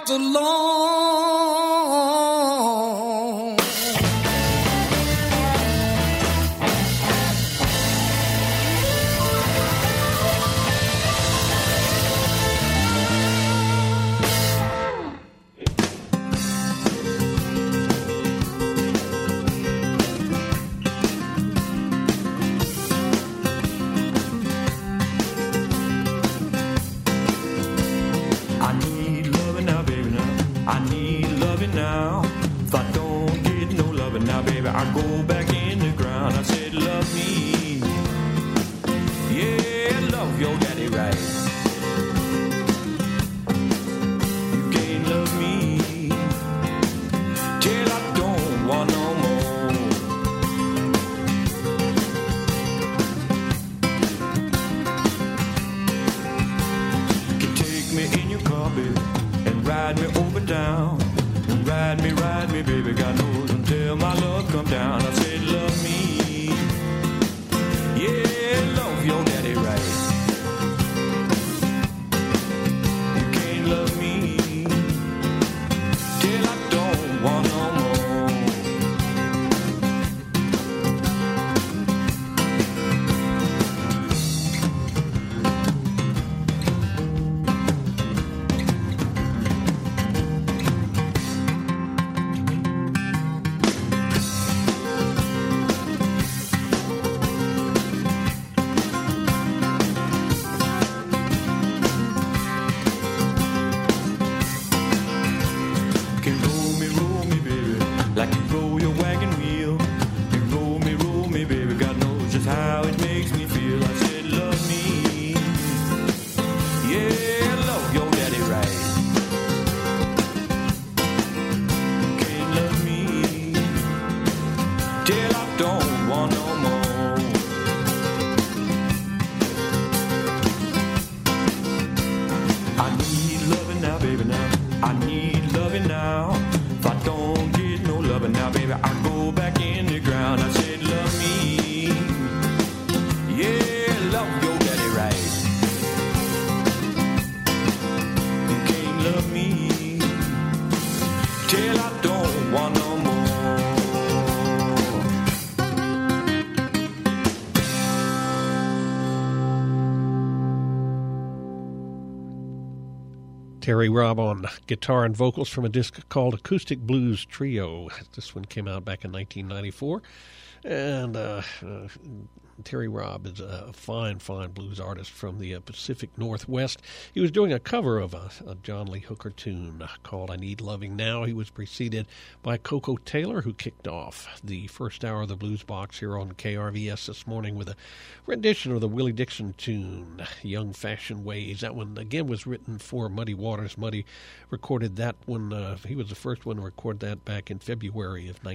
walked alone. Now, if I don't get no loving now, baby, I go back in the ground. I said, love me, yeah, love your daddy right. You can't love me till I don't want no more. You can take me in your car, baby, and ride me over town. Ride me, baby, God knows until my love come down. I said, love me, yeah, love your daddy right. You can't love me till I don't want no more. Terry Robb on guitar and vocals from a disc called Acoustic Blues Trio. This one came out back in 1994. And Terry Robb is a fine blues artist from the Pacific Northwest. He was doing a cover of a John Lee Hooker tune called I Need Loving Now. He was preceded by Coco Taylor, who kicked off the first hour of the Blues Box here on KRVS this morning with a rendition of the Willie Dixon tune, Young Fashioned Ways. That one, again, was written for Muddy Waters. Muddy recorded that one. He was the first one to record that back in February of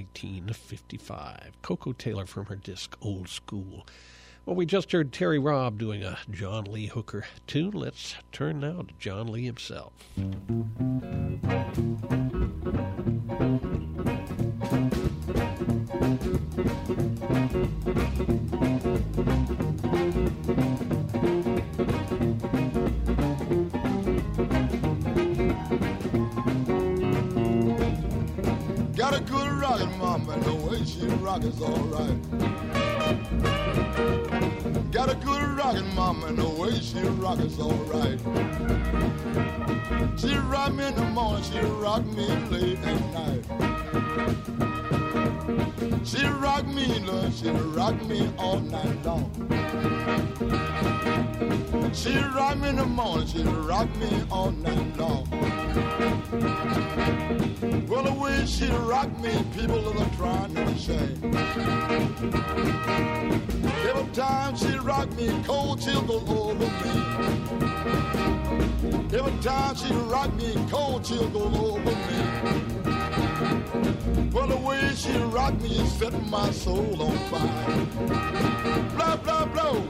1955. Coco Taylor from her disc Old School. Well, we just heard Terry Robb doing a John Lee Hooker tune. Let's turn now to John Lee himself. Got a good rockin' mama, and the way she rock is alright. Got a good rockin' mama, and the way she rock is alright. She rock me in the morning, she rock me late at night. She rock me, Lord, she rock me all night long. She rock me in the morning, she rock me all night long. Well, the way she rock me, people are trying to shame. Every time she rock me, cold chill go over me. Every time she rock me, cold chill go over me. Well, the way she rock me is setting my soul on fire. Blah, blah, blah.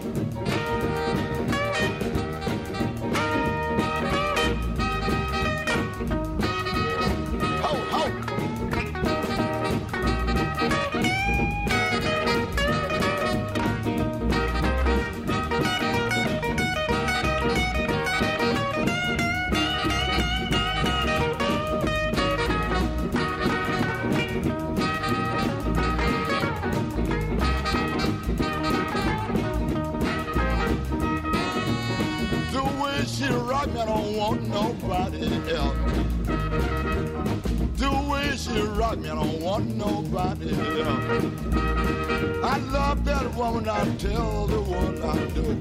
like me. I don't want nobody else. I love that woman, I tell the one I do.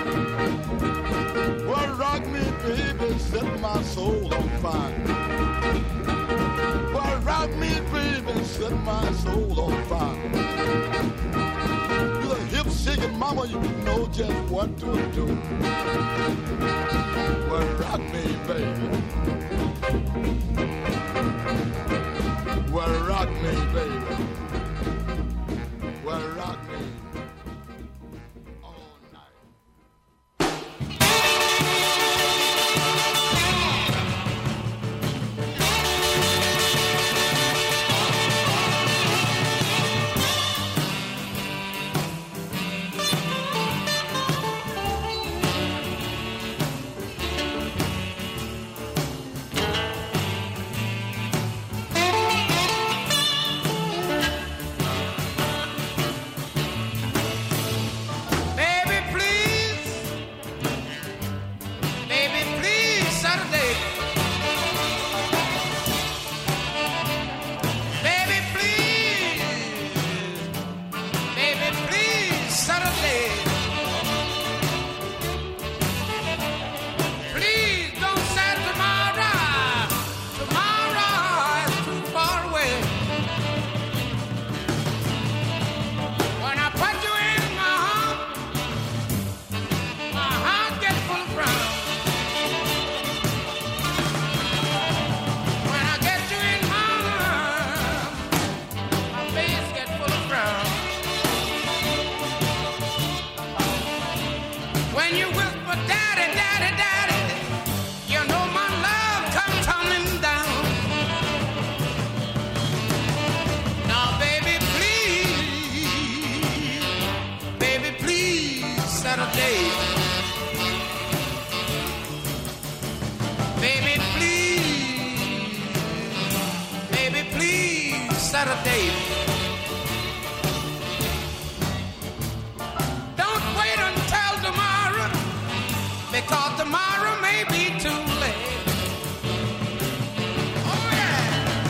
Well, rock me, baby, set my soul on fire. Well, rock me, baby, set my soul on fire. You're a hip shaking mama, you know just what to do. Well, rock me, baby. Well, rock me, baby. Well, rock me all night. Saturday. Don't wait until tomorrow, because tomorrow may be too late. Oh yeah.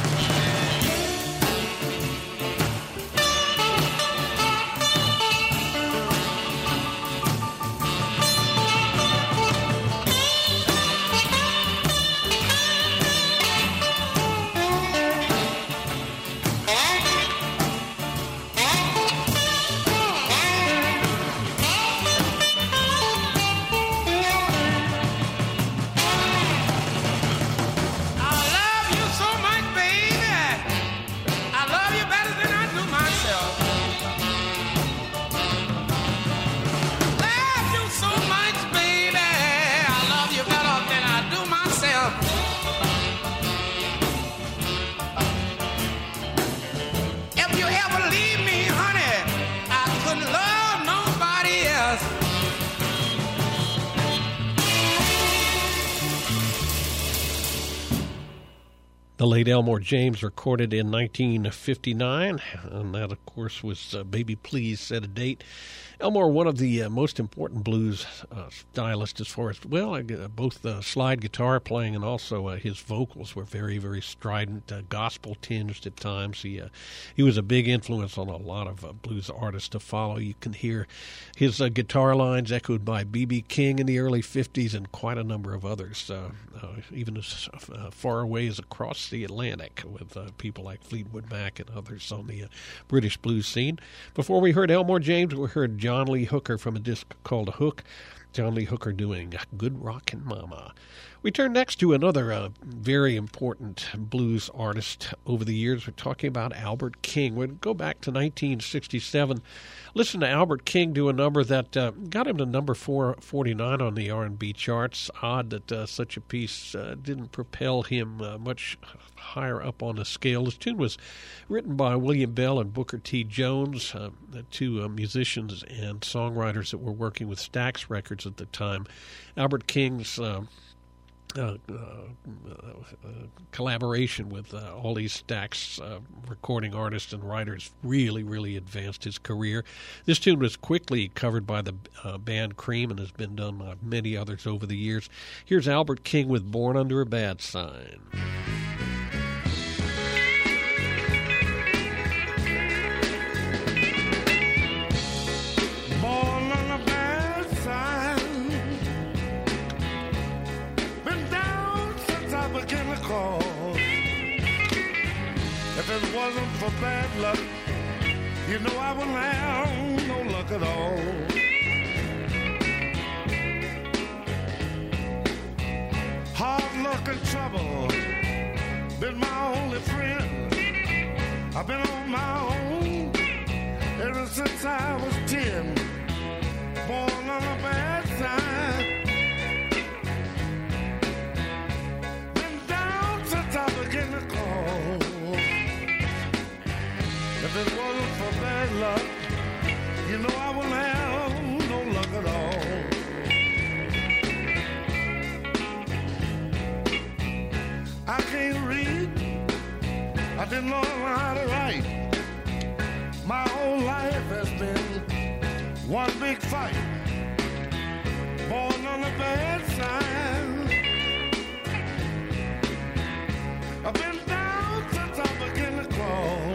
The late Elmore James recorded in 1959, and that, of course, was Baby Please Set a Date. Elmore, one of the most important blues stylists as far as, well, both slide guitar playing and also his vocals were very, very strident, gospel-tinged at times. He was a big influence on a lot of blues artists to follow. You can hear his guitar lines echoed by B.B. King in the early 50s and quite a number of others, even as far away as across the Atlantic, with people like Fleetwood Mac and others on the British blues scene. Before we heard Elmore James, we heard John Lee Hooker from a disc called A Hook. John Lee Hooker doing Good Rockin' Mama. We turn next to another very important blues artist over the years. We're talking about Albert King. We'll go back to 1967. Listen to Albert King do a number that got him to number 449 on the R&B charts. Odd that such a piece didn't propel him much higher up on the scale. This tune was written by William Bell and Booker T. Jones, the two musicians and songwriters that were working with Stax Records at the time. Albert King's collaboration with all these Stax recording artists and writers really, really advanced his career. This tune was quickly covered by the band Cream and has been done by many others over the years. Here's Albert King with Born Under a Bad Sign. cause. If it wasn't for bad luck, you know I wouldn't have no luck at all. Hard luck and trouble been my only friend. I've been on my own ever since I was 10. Born on the bad side. Been down since I began to call. If it wasn't for bad luck, you know I wouldn't have no luck at all. I can't read, I didn't know how to write. My whole life has been one big fight. Born on the bad side. I've been down since I began to crawl.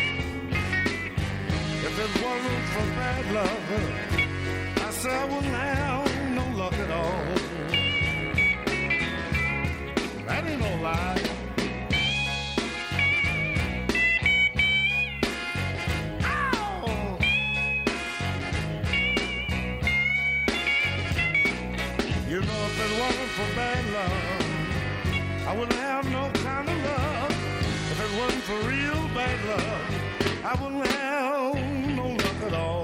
If it wasn't for bad luck, I said I wouldn't have no luck at all. That ain't no lie. You know, if it wasn't for bad love, I wouldn't have no kind of love. If it wasn't for real bad love, I wouldn't have no luck at all.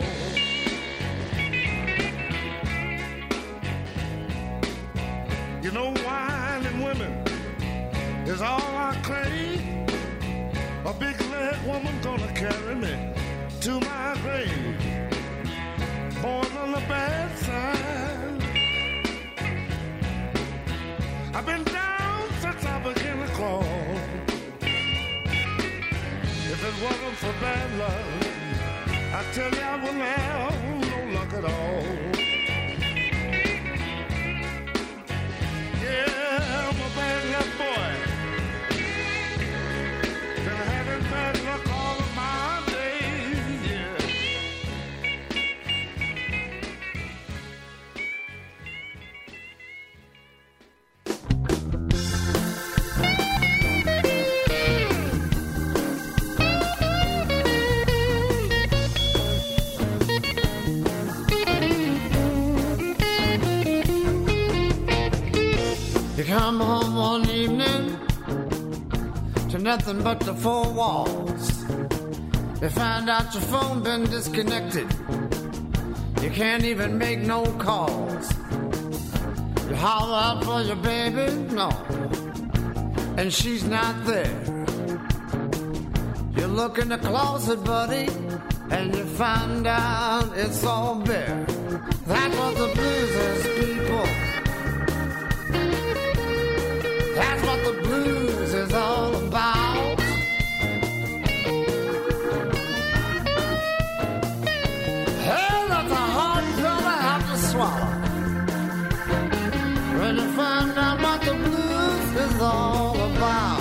You know, wine and women is all I crave. A big leg woman gonna carry me to my grave. Born on the bad side. I've been down since I began to crawl. If it wasn't for bad luck, I tell you I wouldn't have no luck at all. Yeah, I'm a bad luck boy. Been having bad luck all of my days, yeah. You come home one evening to nothing but the four walls. You find out your phone been disconnected. You can't even make no calls. You holler out for your baby, no, and she's not there. You look in the closet, buddy, and you find out it's all bare. That's what the blues is, people. That's what the blues is all about. Hey, that's a hard pill to have to swallow when you find out what the blues is all about.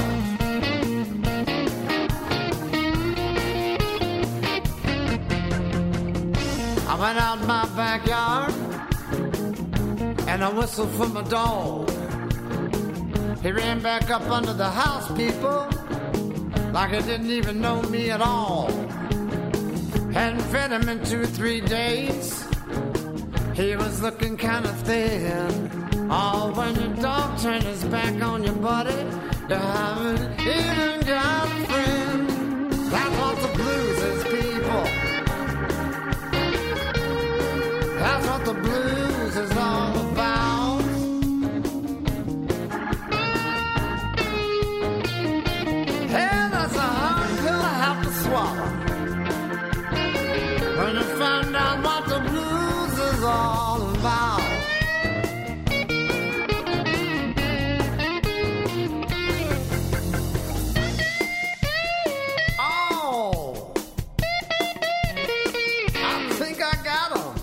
I went out in my backyard and I whistled for my dog. He ran back up under the house, people, like he didn't even know me at all. Hadn't fed him in 2-3 days. He was looking kind of thin. Oh, when your dog turned his back on your buddy, you haven't even got a friend. That's what the blues is, people. That's what the blues is all about. When you find out what the blues is all about. Oh, I think I got 'em.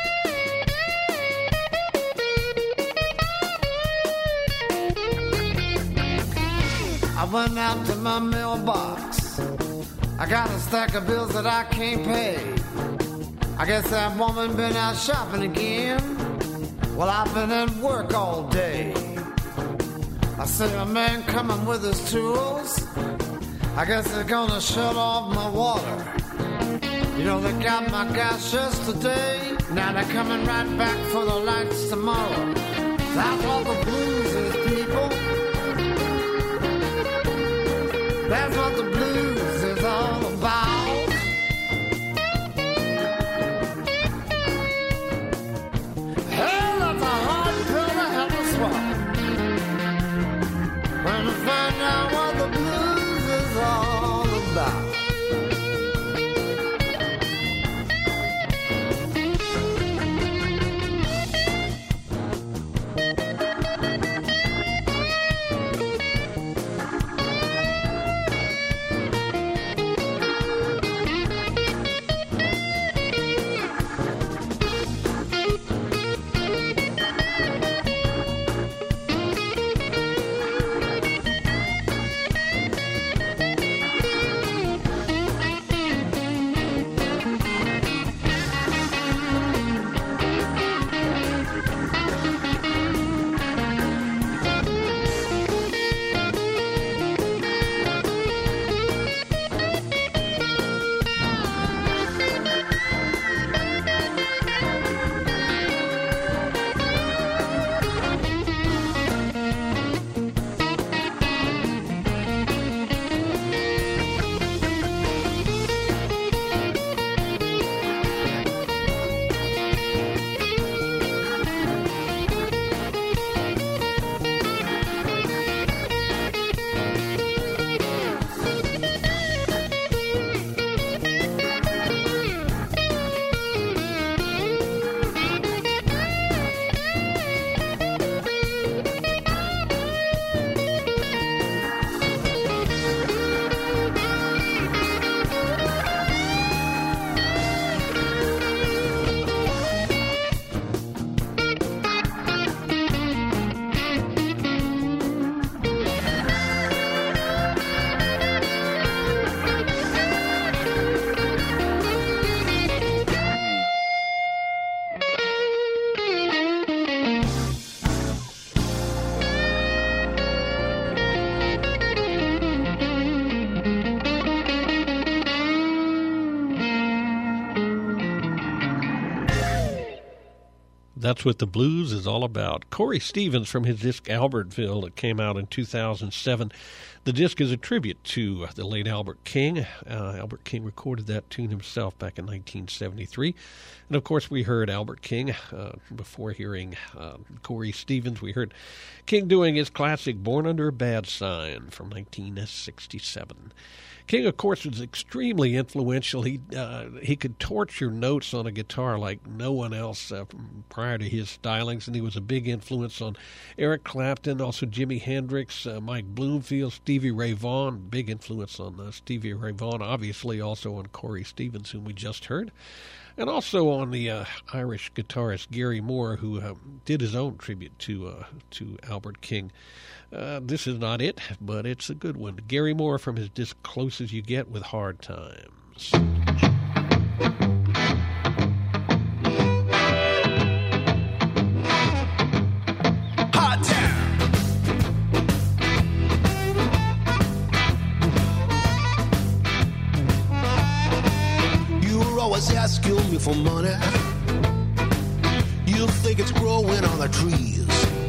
I went out to my mailbox. I got a stack of bills that I can't pay. I guess that woman been out shopping again. Well, I've been at work all day. I see a man coming with his tools. I guess they're gonna shut off my water. You know, they got my gas yesterday. Now they're coming right back for the lights tomorrow. That's what the blues is, people. That's what the blues is all about. Hell, that's a hard pill to have to swallow. When to find out what the blues is all about. That's what the blues is all about. Corey Stevens from his disc Albertville that came out in 2007. The disc is a tribute to the late Albert King. Albert King recorded that tune himself back in 1973. And, of course, we heard Albert King before hearing Corey Stevens. We heard King doing his classic Born Under a Bad Sign from 1967. King, of course, was extremely influential. He could torture notes on a guitar like no one else prior to his stylings, and he was a big influence on Eric Clapton, also Jimi Hendrix, Mike Bloomfield, Stevie Ray Vaughan, big influence on Stevie Ray Vaughan, obviously also on Corey Stevens, whom we just heard, and also on the Irish guitarist Gary Moore, who did his own tribute to Albert King. This is not it, but it's a good one. Gary Moore from his disc Close As You Get with Hard Times. Hard time. You were always asking me for money. You think it's growing on the trees.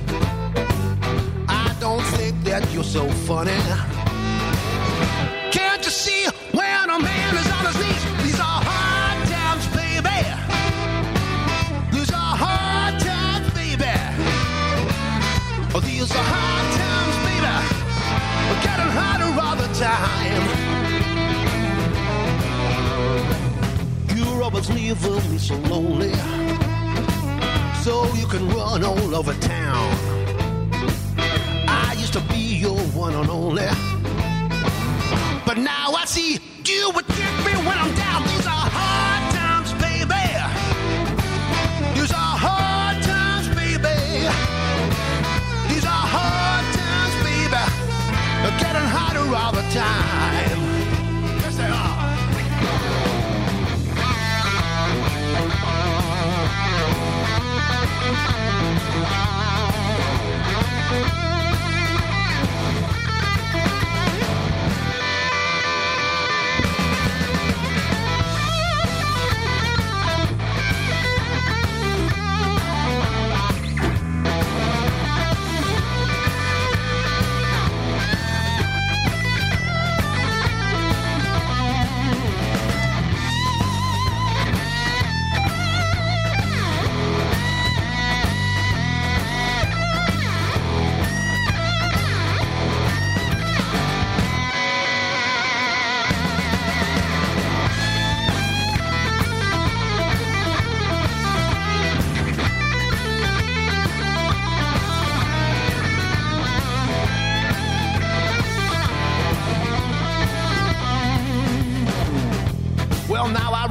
Don't think that you're so funny. Can't you see when a man is on his knees? These are hard times, baby. These are hard times, baby. Oh, these are hard times, baby. We're getting harder all the time. You're always leaving me so lonely, so you can run all over town. To be your one and only, but now I see you would get me when I'm down. These are hard times, baby. These are hard times, baby. These are hard times, baby. They're getting harder all the time. Yes, they are.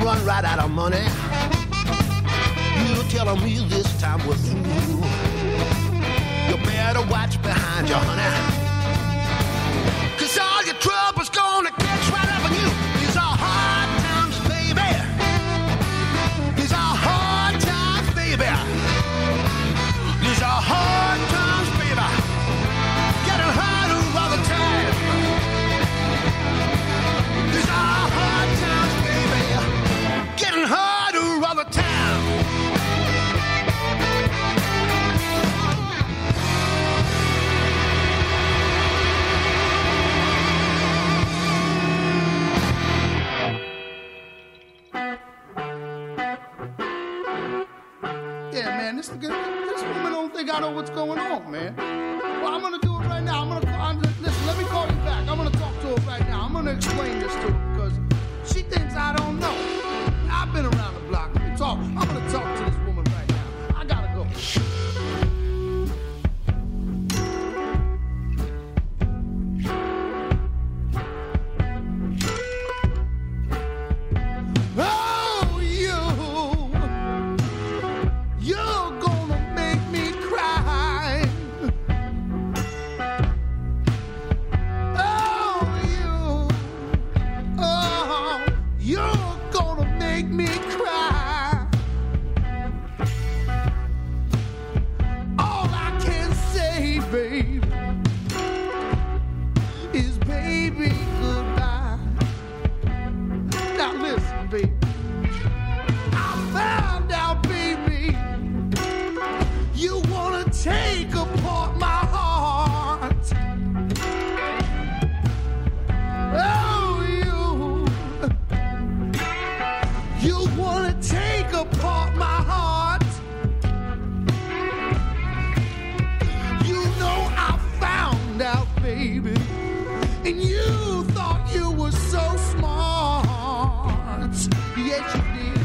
run right out of money. You're telling me this time we're through. You better watch behind you, honey. 'Cause all your trouble's gonna catch right up on you. These are hard times, baby. These are hard times, baby. These are hard times, baby. Getting harder all the time. These are hard times, baby. Getting harder all the time. Yeah, man, this woman don't think I know what's going on, man. Well, I'm gonna do it right now. Listen, let me call you back. I'm gonna talk to her right now. I'm gonna explain this to her because she thinks I don't know. I've been around the block. I'm gonna talk to this woman right now. I gotta go. Oh, you're gonna make me cry. Oh, you're gonna make me cry. All I can say, baby, is baby goodbye. Now listen, baby. I found out, baby, you wanna take apart my heart. Oh, you wanna take apart my heart. You know I found out, baby, and you thought you were so smart. Yes, you did.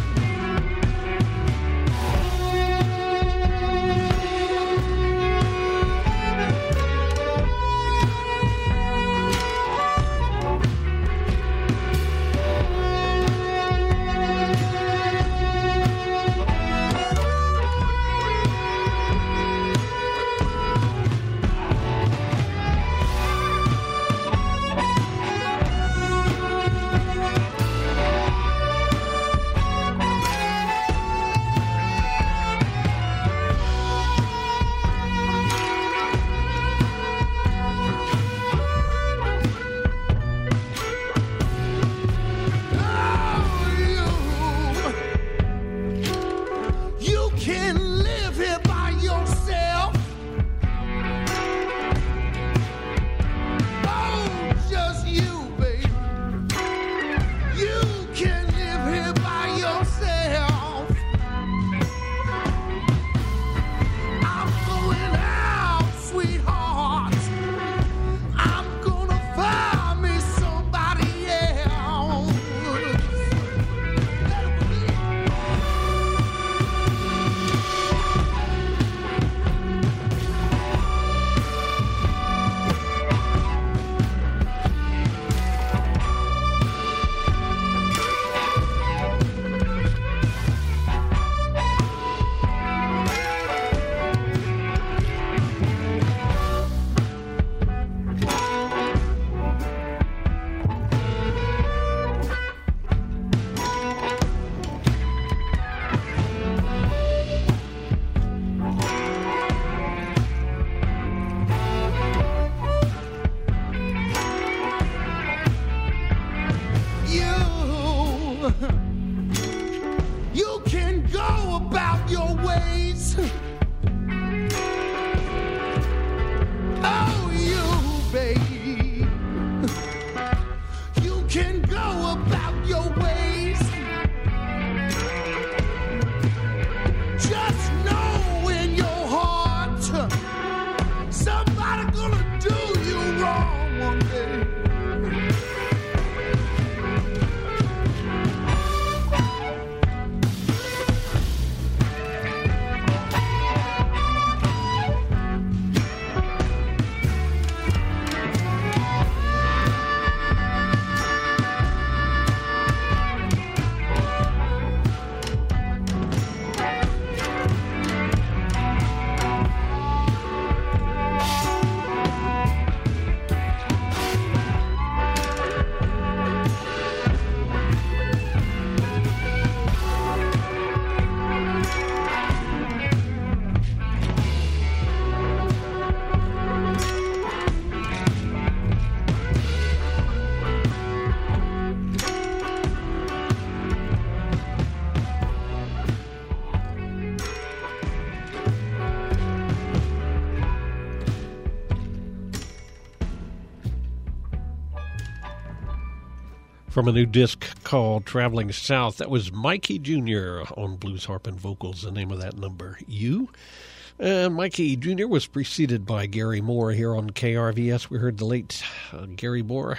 From a new disc called Traveling South. That was Mikey Jr. on blues harp and vocals, the name of that number, You. And Mikey Jr. was preceded by Gary Moore here on KRVS. We heard the late Gary Moore,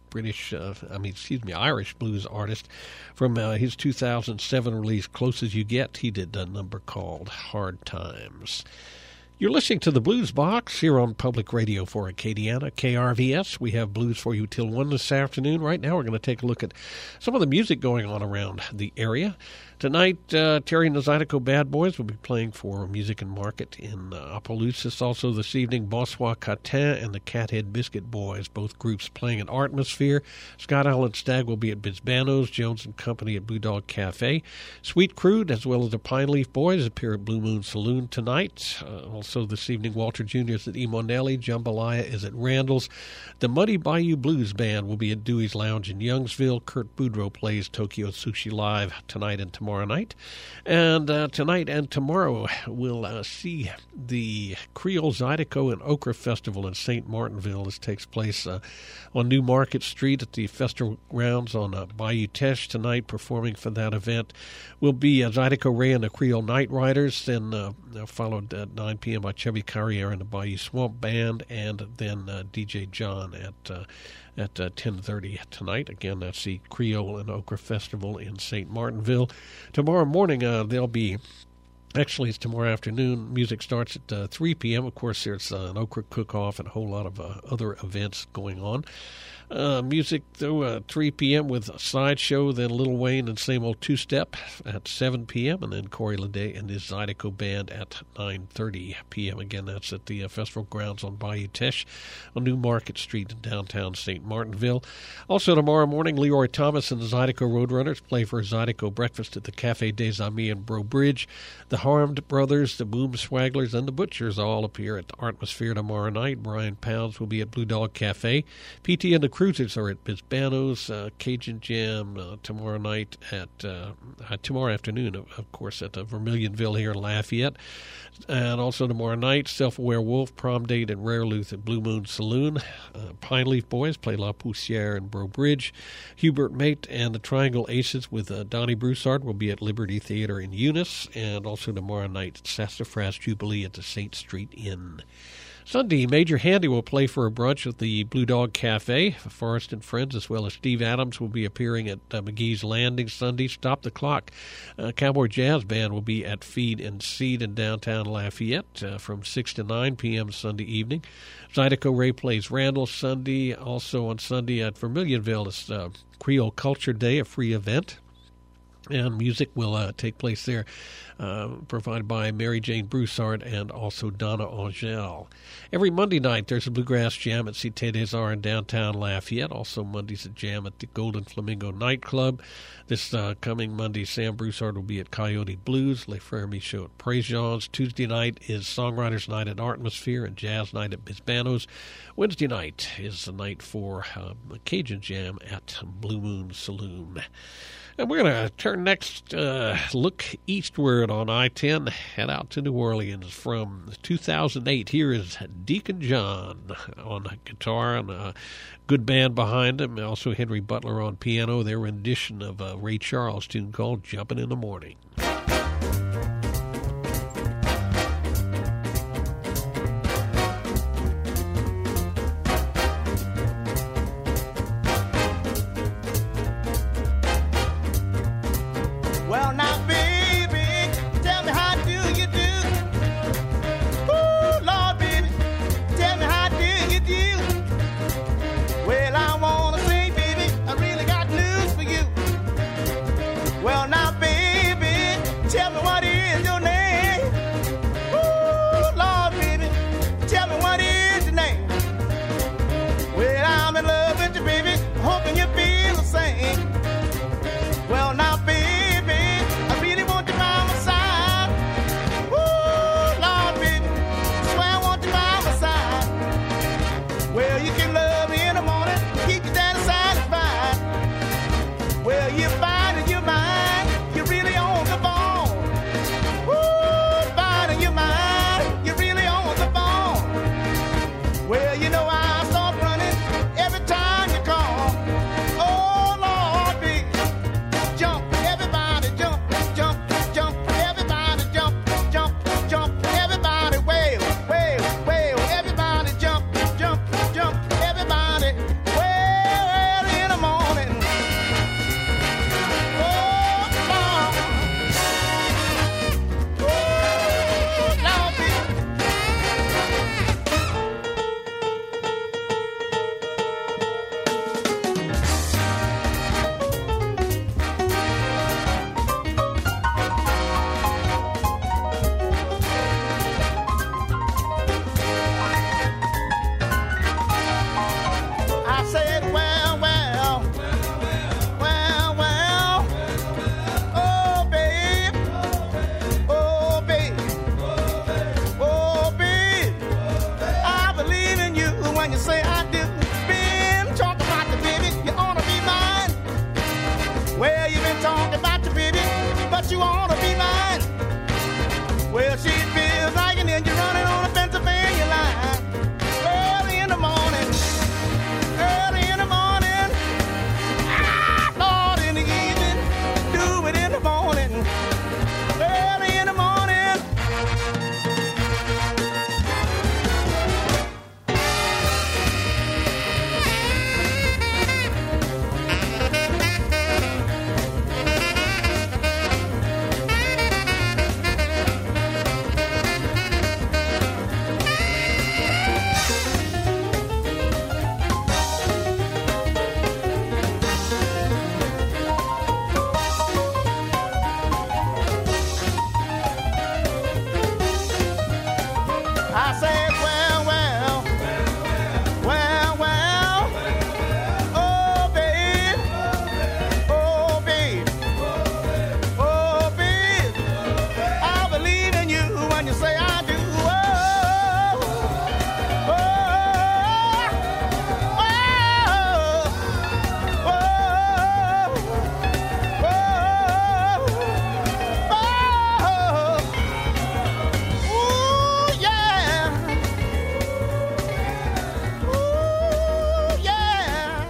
Irish blues artist, from his 2007 release, Close As You Get. He did a number called Hard Times. You're listening to the Blues Box here on Public Radio for Acadiana, KRVS. We have blues for you till 1 this afternoon. Right now we're going to take a look at some of the music going on around the area. Tonight, Terry and the Zydeco Bad Boys will be playing for Music and Market in Opelousas. Also this evening, Bonsoir Catin and the Cathead Biscuit Boys, both groups playing at Artmosphere. Scott Allen Stagg will be at Bisbanos, Jones and Company at Blue Dog Cafe. Sweet Crude, as well as the Pine Leaf Boys, appear at Blue Moon Saloon tonight. Also this evening, Walter Jr. is at E. Mondelli. Jambalaya is at Randall's. The Muddy Bayou Blues Band will be at Dewey's Lounge in Youngsville. Kurt Boudreau plays Tokyo Sushi Live tonight and tomorrow night. And tonight and tomorrow we'll see the Creole Zydeco and Okra Festival in St. Martinville. This takes place on New Market Street at the festival grounds on Bayou Teche tonight. Performing for that event will be Zydeco Ray and the Creole Night Riders, then followed at 9 p.m. by Chevy Carriere and the Bayou Swamp Band, and then DJ John at 10:30 tonight. Again, that's the Creole and Okra Festival in St. Martinville. Tomorrow morning, they'll be... Actually, it's tomorrow afternoon. Music starts at 3 p.m. Of course, there's an okra cook-off and a whole lot of other events going on. Music, though, 3 p.m. with a sideshow, then Lil Wayne and Same Old Two-Step at 7 p.m., and then Corey Ledet and his Zydeco Band at 9:30 p.m. Again, that's at the festival grounds on Bayou Teche on New Market Street in downtown St. Martinville. Also tomorrow morning, Leroy Thomas and the Zydeco Roadrunners play for a Zydeco breakfast at the Café des Amis in Breaux Bridge. The Harmed Brothers, the Boom Swagglers, and the Butchers all appear at Artmosphere tomorrow night. Brian Pounds will be at Blue Dog Cafe. PT and the Cruisers are at Bisbanos. Cajun Jam tomorrow night tomorrow afternoon, of course, at Vermilionville here in Lafayette. And also tomorrow night, Self-Aware Wolf, Prom Date and Rare Luth at Blue Moon Saloon. Pine Leaf Boys play La Poussière in Breaux Bridge. Hubert Mate and the Triangle Aces with Donnie Broussard will be at Liberty Theater in Eunice. And also tomorrow night, Sassafras Jubilee at the St. Street Inn. Sunday, Major Handy will play for a brunch at the Blue Dog Cafe. Forrest and Friends, as well as Steve Adams, will be appearing at McGee's Landing Sunday. Stop the Clock. Cowboy Jazz Band will be at Feed and Seed in downtown Lafayette from 6 to 9 p.m. Sunday evening. Zydeco Ray plays Randall Sunday. Also on Sunday at Vermilionville, it's Creole Culture Day, a free event. And music will take place there, provided by Mary Jane Broussard and also Donna Angel. Every Monday night, there's a Bluegrass Jam at Cité des Arts in downtown Lafayette. Also Mondays, a jam at the Golden Flamingo Nightclub. This coming Monday, Sam Broussard will be at Coyote Blues, Les Frères Michaud at Préjean's. Tuesday night is Songwriters Night at Artmosphere and Jazz Night at Bisbanos. Wednesday night is the night for Cajun Jam at Blue Moon Saloon. And we're going to turn next, look eastward on I-10, head out to New Orleans from 2008. Here is Deacon John on guitar and a good band behind him. Also Henry Butler on piano. Their rendition of a Ray Charles tune called Jumpin' in the Morning. Well, now, baby, but you want to be mine. Well, she feels like an engine running on a Pennsylvania line. Early in the morning, early in the morning. Ah, Lord, in the evening, do it in the morning. Early in the morning. I said, well, well, well, well, oh, babe, oh, babe, oh, babe, I believe in you when you say I do, oh, oh, oh, ooh, yeah. Ooh, yeah.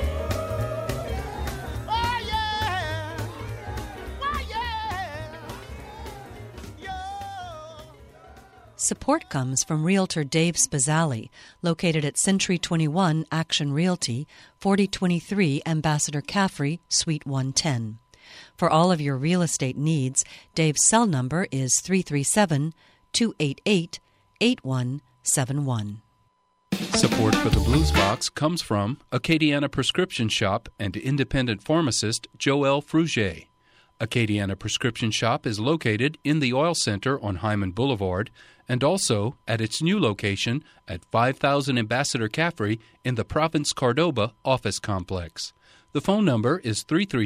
Oh, yeah. Oh, yeah. Yo. Support comes from Realtor Dave Spazzali, located at Century 21 Action Realty, 4023 Ambassador Caffrey, Suite 110. For all of your real estate needs, Dave's cell number is 337-288-8171. Support for the Blues Box comes from Acadiana Prescription Shop and independent pharmacist Joël Fruget. Acadiana Prescription Shop is located in the Oil Center on Hyman Boulevard and also at its new location at 5000 Ambassador Caffrey in the Province Cordoba office complex. The phone number is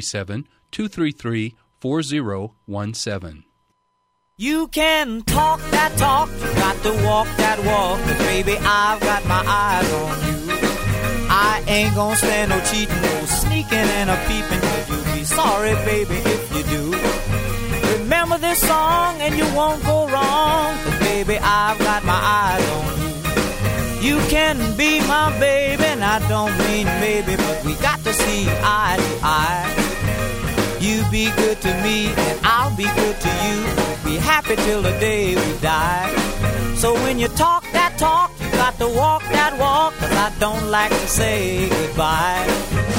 337-233-4017. You can talk that talk, you got to walk that walk, 'cause baby, I've got my eyes on you. I ain't gonna stand no cheating, no sneaking and a peeping, 'cause you'll be sorry, baby, if you do. Remember this song and you won't go wrong, 'cause baby, I've got my eyes on you. You can be my baby, and I don't mean maybe, but we got to see eye to eye. You be good to me, and I'll be good to you. Be happy till the day we die. So when you talk that talk, you got to walk that walk, 'cause I don't like to say goodbye.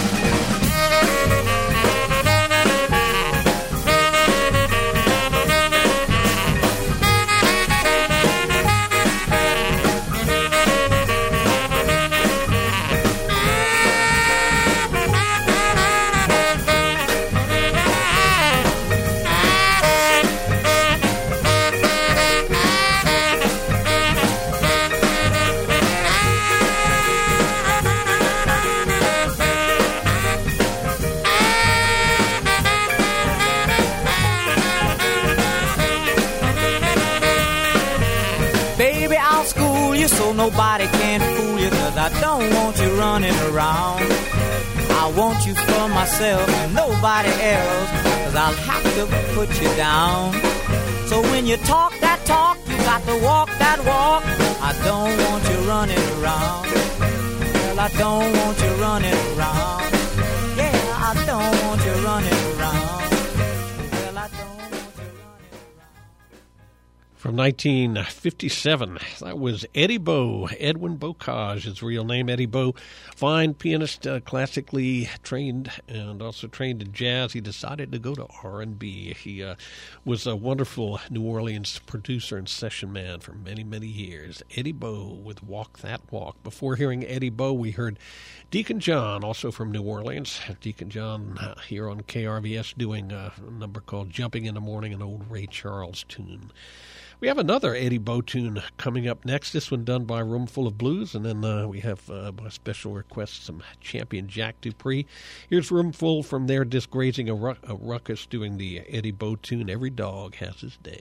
So nobody can fool you, 'cause I don't want you running around. I want you for myself and nobody else, 'cause I'll have to put you down. So when you talk that talk, you got to walk that walk. I don't want you running around. Well, I don't want you running around. Yeah, I don't want you running around. Well, I don't want you running around. From 1957, that was Eddie Bo. Edwin Bocage, his real name, Eddie Bo. Fine pianist, classically trained and also trained in jazz. He decided to go to R&B. He was a wonderful New Orleans producer and session man for many, many years. Eddie Bo with Walk That Walk. Before hearing Eddie Bo, we heard Deacon John, also from New Orleans. Deacon John here on KRVS doing a number called Jumping in the Morning, an old Ray Charles tune. We have another Eddie Bo tune coming up next, this one done by Roomful of Blues, and then we have, by special request, some Champion Jack Dupree. Here's Roomful from their disc Grazing a Ruckus doing the Eddie Bo tune, Every Dog Has His Day.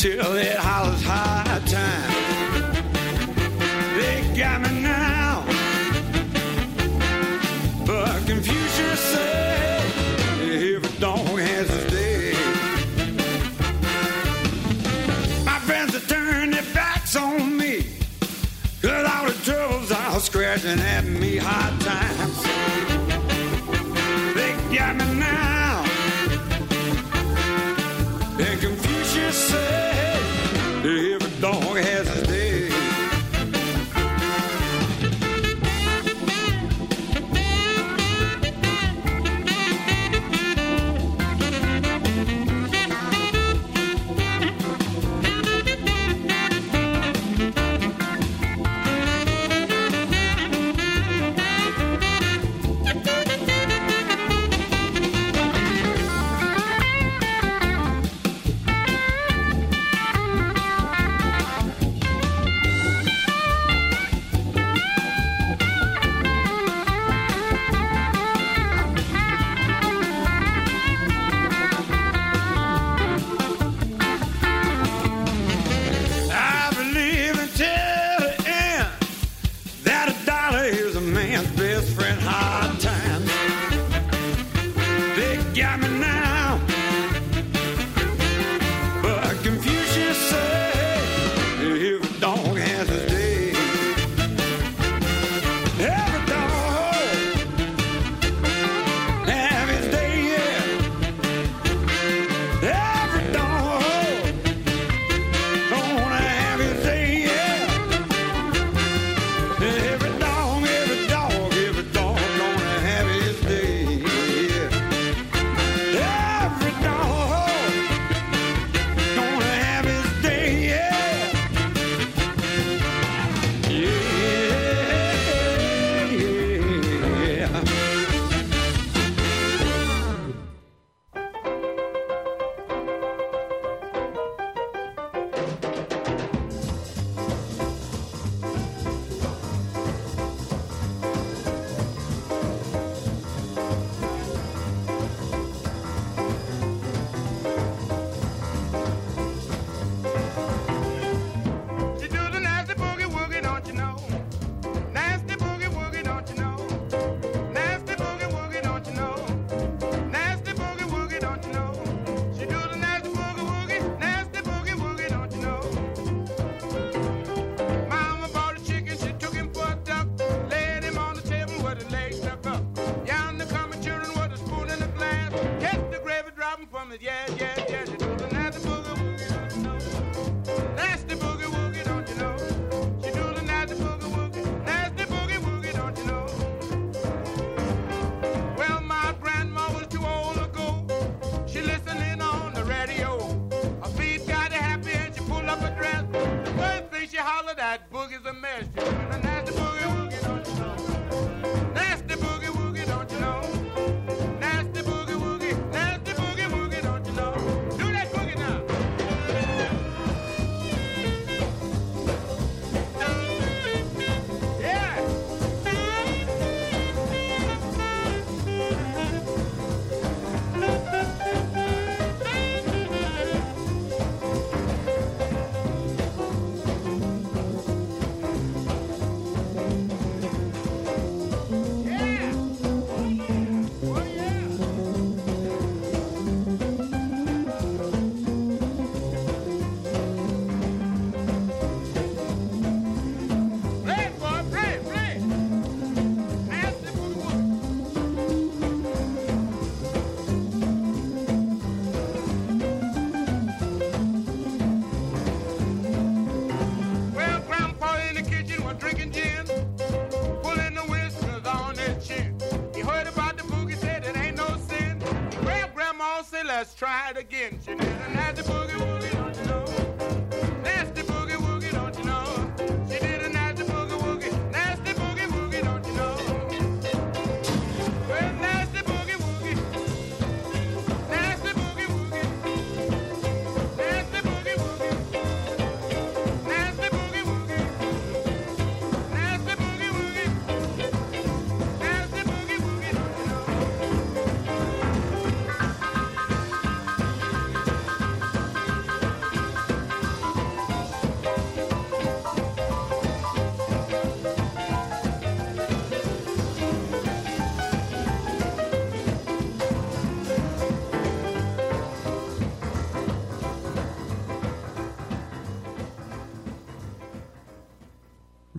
till it hollers high time. They got me now, but Confucius said every dog has his day. My friends have turned their backs on me, 'cause all the troubles are scratching at me hard times. They got me now, and Confucius said every dog has his day. Let's try it again. She did a nasty boogie woogie, don't you know? Nasty boogie woogie, don't you know? She did a nasty boogie woogie, nasty boogie woogie, don't you know? Well, nasty boogie woogie, nasty boogie woogie, nasty boogie woogie, nasty boogie woogie, nasty boogie woogie, nasty boogie woogie, don't you know?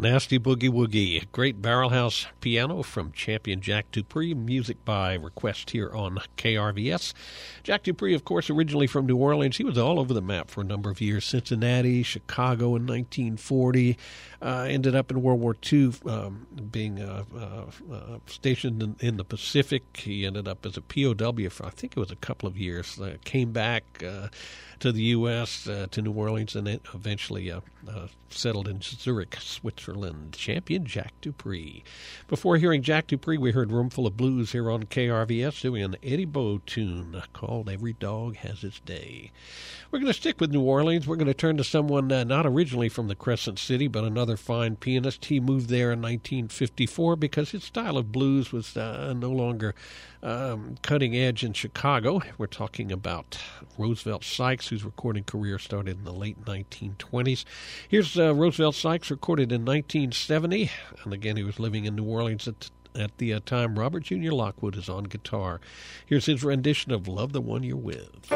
Nasty Boogie Woogie, great barrelhouse piano from champion Jack Dupree, music by request here on KRVS. Jack Dupree, of course, originally from New Orleans. He was all over the map for a number of years. Cincinnati, Chicago in 1940. Ended up in World War II being stationed in the Pacific. He ended up as a POW for, I think it was a couple of years. Came back to the U.S., to New Orleans, and then eventually settled in Zurich, Switzerland. Champion Jack Dupree. Before hearing Jack Dupree, we heard Roomful of Blues here on KRVS doing an Eddie Bo tune called Every Dog Has Its Day. We're going to stick with New Orleans. We're going to turn to someone not originally from the Crescent City, but another fine pianist. He moved there in 1954 because his style of blues was no longer cutting edge in Chicago. We're talking about Roosevelt Sykes, whose recording career started in the late 1920s. Here's Roosevelt Sykes, recorded in 1970, and again he was living in New Orleans at the time. Robert Jr. Lockwood is on guitar. Here's his rendition of Love the One You're With.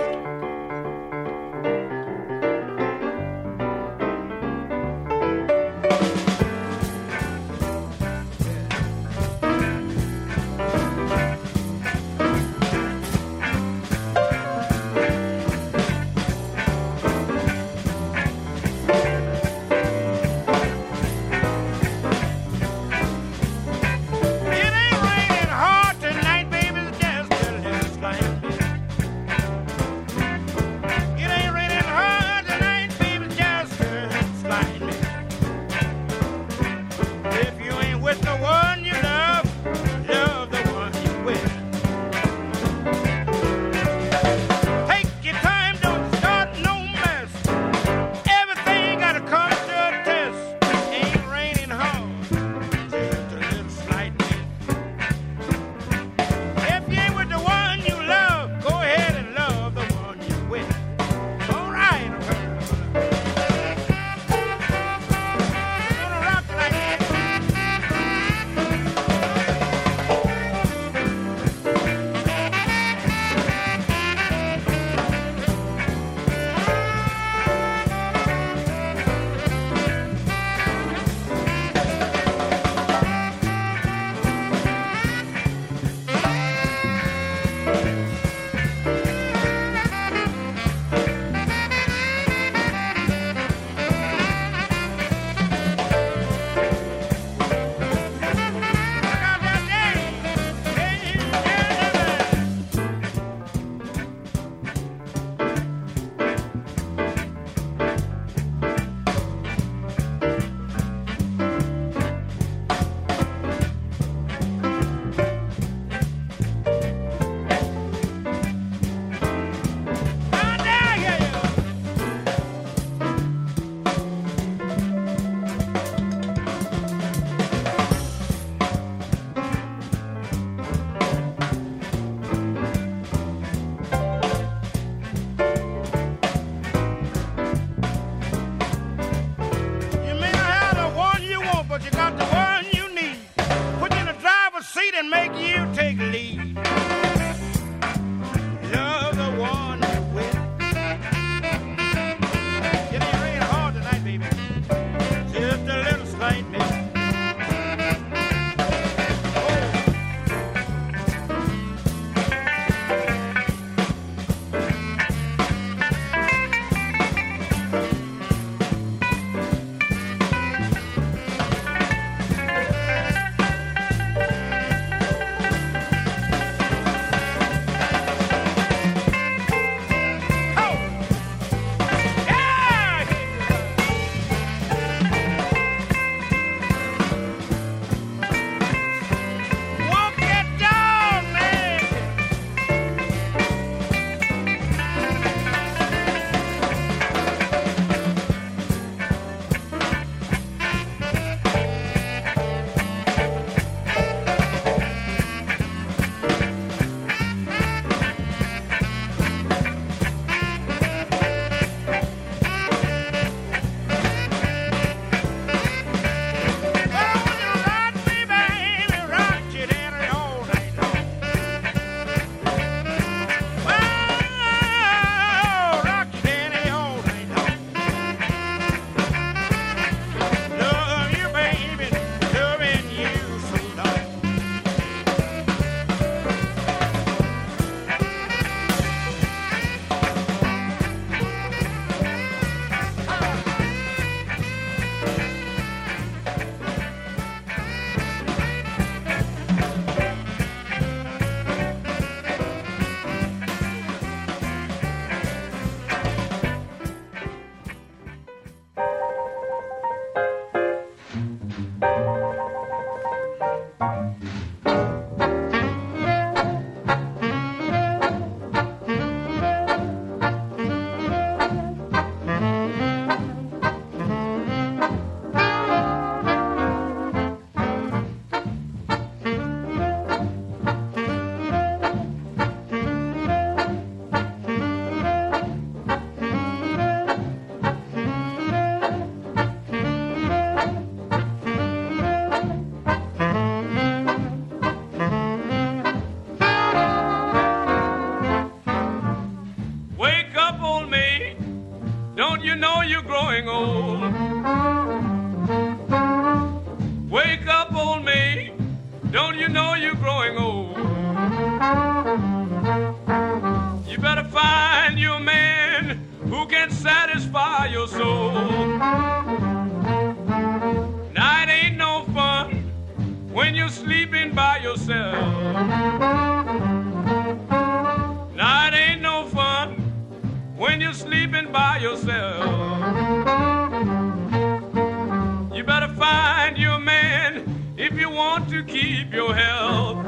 Tonight, baby, it's just a little slang. Wake up, old maid. Don't you know you're growing old? Wake up, old maid. Don't you know you're growing old? You better find you a man who can satisfy your soul. Now it ain't no fun when you're sleeping by yourself. Now it ain't no fun when you're sleeping by yourself. You better find you a man if you want to keep your health.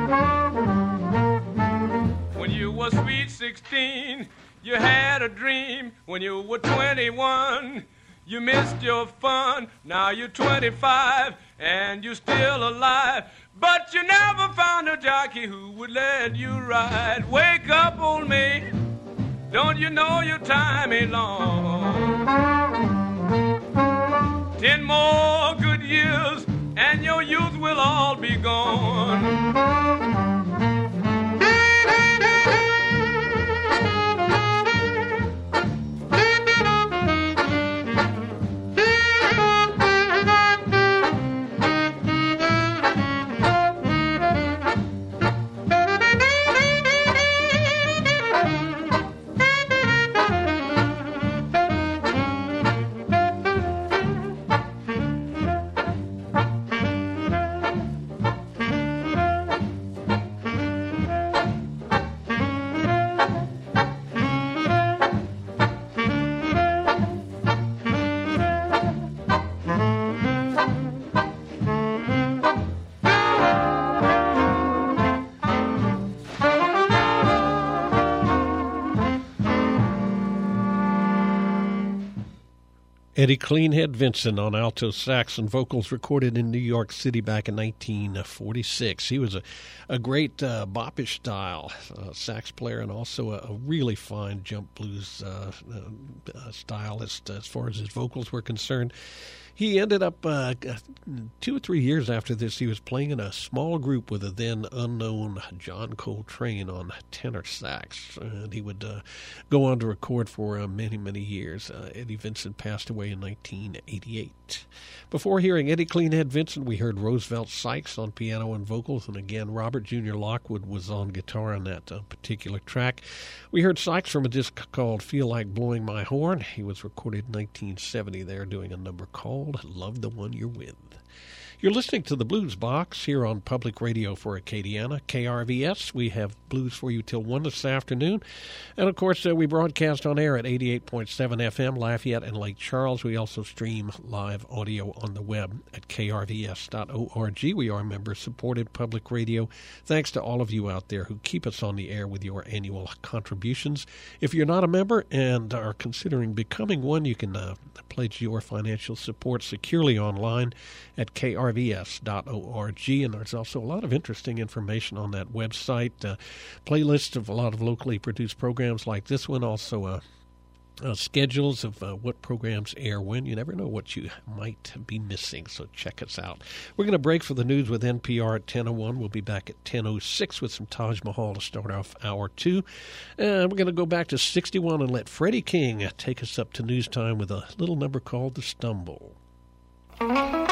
When you were sweet 16, you had a dream. When you were 21, you missed your fun. Now you're 25 and you're still alive, but you never found a jockey who would let you ride. Wake up, old maid. Don't you know your time ain't long? 10 more good years and your youth will all be gone. Eddie Cleanhead Vinson on alto sax and vocals, recorded in New York City back in 1946. He was a great boppish style sax player and also a really fine jump blues stylist as far as his vocals were concerned. He ended up 2 or 3 years after this, he was playing in a small group with a then unknown John Coltrane on tenor sax, and he would go on to record for many, many years. Eddie Vinson passed away in 1988. Before hearing Eddie Cleanhead Vinson, we heard Roosevelt Sykes on piano and vocals, and again Robert Jr. Lockwood was on guitar on that particular track. We heard Sykes from a disc called Feel Like Blowing My Horn. He was recorded in 1970 there doing a number called Love the One You're With. You're listening to the Blues Box here on Public Radio for Acadiana, KRVS. We have blues for you till 1 this afternoon. And, of course, we broadcast on air at 88.7 FM, Lafayette and Lake Charles. We also stream live audio on the web at krvs.org. We are member-supported public radio. Thanks to all of you out there who keep us on the air with your annual contributions. If you're not a member and are considering becoming one, you can pledge your financial support securely online at krvs.org, and there's also a lot of interesting information on that website, playlists of a lot of locally produced programs like this one, also schedules of what programs air when. You never know what you might be missing, so check us out. We're going to break for the news with NPR at 10:01. We'll be back at 10:06 with some Taj Mahal to start off hour 2. And we're going to go back to 61 and let Freddie King take us up to news time with a little number called The Stumble.